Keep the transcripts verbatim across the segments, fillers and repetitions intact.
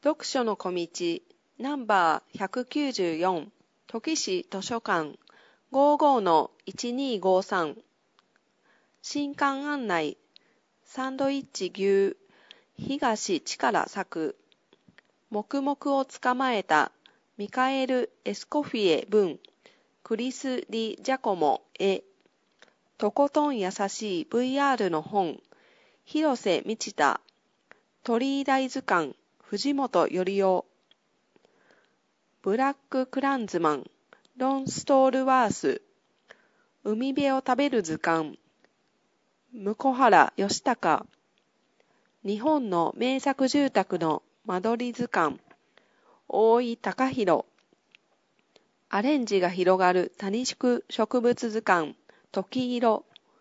読書の小道ナンバーひゃくきゅうじゅうよん土岐市図書館 ごじゅうごのいちにーごさん新刊案内サンドイッチ牛東地から咲く黙々を捕まえたミカエル・エスコフィエ文クリス・リ・ジャコモ絵とことん優しい ブイアール の本広瀬道太鳥居大図鑑藤本頼夫ブラック・クランズマンロン・ストールワース海辺を食べる図鑑向原義孝日本の名作住宅の間取り図鑑大井隆弘アレンジが広がる多肉植物図鑑時色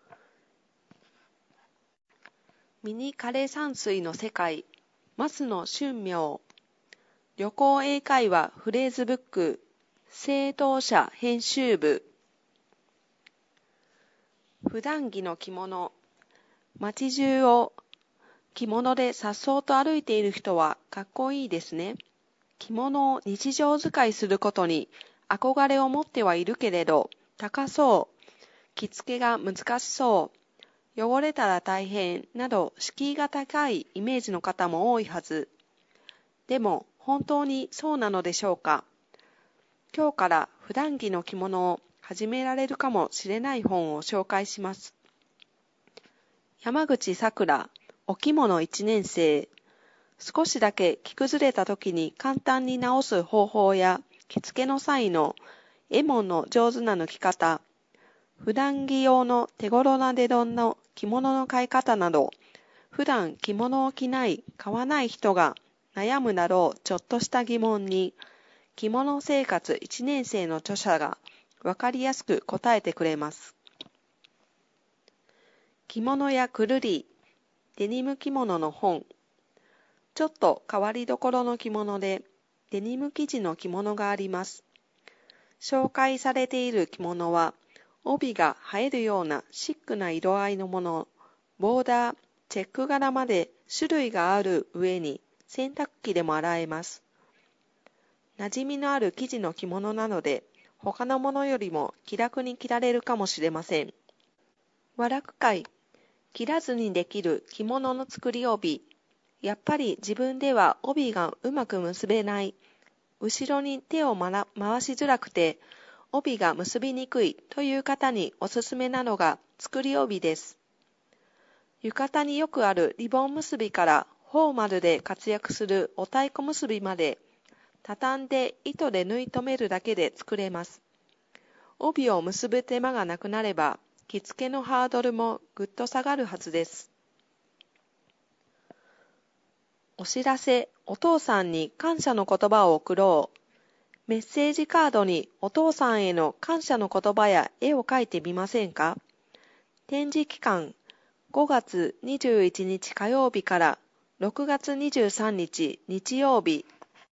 ミニ枯山水の世界増野俊明旅行英会話フレーズブック正当者編集部普段着の着物街中を着物で颯爽と歩いている人はかっこいいですね。着物を日常使いすることに憧れを持ってはいるけれど高そう着付けが難しそう汚れたら大変など敷居が高いイメージの方も多いはず。でも本当にそうなのでしょうか。今日から普段着の着物を始められるかもしれない本を紹介します。山口さくら、お着物いちねん生。少しだけ着崩れた時に簡単に直す方法や着付けの際の衣紋の上手な抜き方、普段着用の手頃な出どの着物の買い方など、普段着物を着ない、買わない人が悩むだろうちょっとした疑問に、着物生活いちねん生の著者がわかりやすく答えてくれます。着物やくるり、デニム着物の本。ちょっと変わりどころの着物で、デニム生地の着物があります。紹介されている着物は、帯が映えるようなシックな色合いのもの、ボーダー、チェック柄まで種類がある上に洗濯機でも洗えます。馴染みのある生地の着物なので、他のものよりも気楽に着られるかもしれません。和楽会、切らずにできる着物の作り帯。やっぱり自分では帯がうまく結べない。後ろに手を回しづらくて、帯が結びにくいという方におすすめなのが作り帯です。浴衣によくあるリボン結びからフォーマルで活躍するお太鼓結びまで、畳んで糸で縫い留めるだけで作れます。帯を結ぶ手間がなくなれば、着付けのハードルもぐっと下がるはずです。お知らせ、お父さんに感謝の言葉を送ろう。メッセージカードにお父さんへの感謝の言葉や絵を描いてみませんか？展示期間、ごがつにじゅういちにち火曜日からろくがつにじゅうさんにち日曜日。